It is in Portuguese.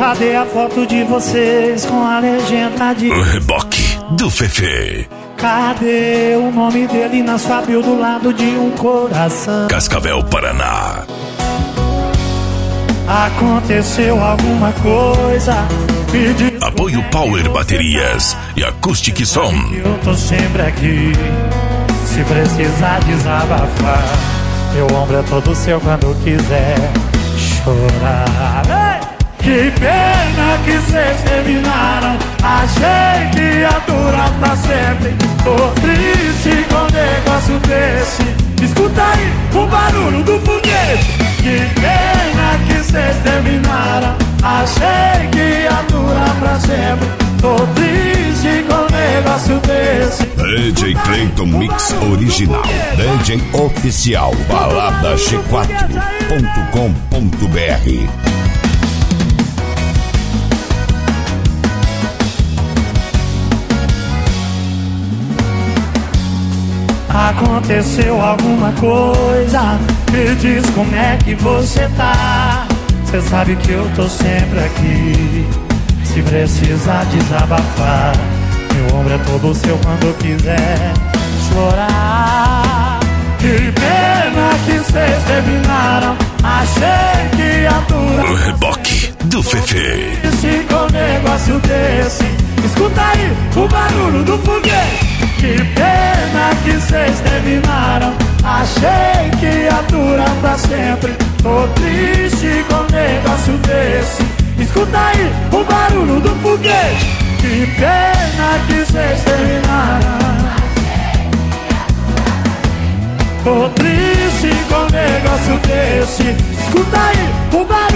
Cadê a foto de vocês com a legenda de O reboque do Fefe. Cadê o nome dele na sua bio do lado de um coração? Cascavel, Paraná. Aconteceu alguma coisa? Me diz. Apoio Power Baterias e Acoustic Som. Eu tô sempre aqui, se precisar desabafar. Meu ombro é todo seu quando quiser chorar. Ei! Que pena que vocês terminaram. Achei que ia durar pra sempre. Tô triste com um negócio desse. Escuta aí o barulho do foguete. Que pena que vocês terminaram. Achei que ia durar pra sempre. Tô triste com um negócio desse. DJ Clayton Mix Original. DJ Oficial baladaG4.com.br. Aconteceu alguma coisa? Me diz como é que você tá. Cê sabe que eu tô sempre aqui, se precisar desabafar. Meu ombro é todo seu quando quiser chorar. Que pena que cês terminaram. Achei que ia durar. O reboque do Fefe. Se com um negócio desse. Escuta aí o barulho do foguete. Que pena que cês terminaram. Achei que ia durar pra sempre. Tô triste com um negócio desse. Escuta aí o barulho do foguete. Que pena que cês terminaram. Tô triste com um negócio desse. Escuta aí o barulho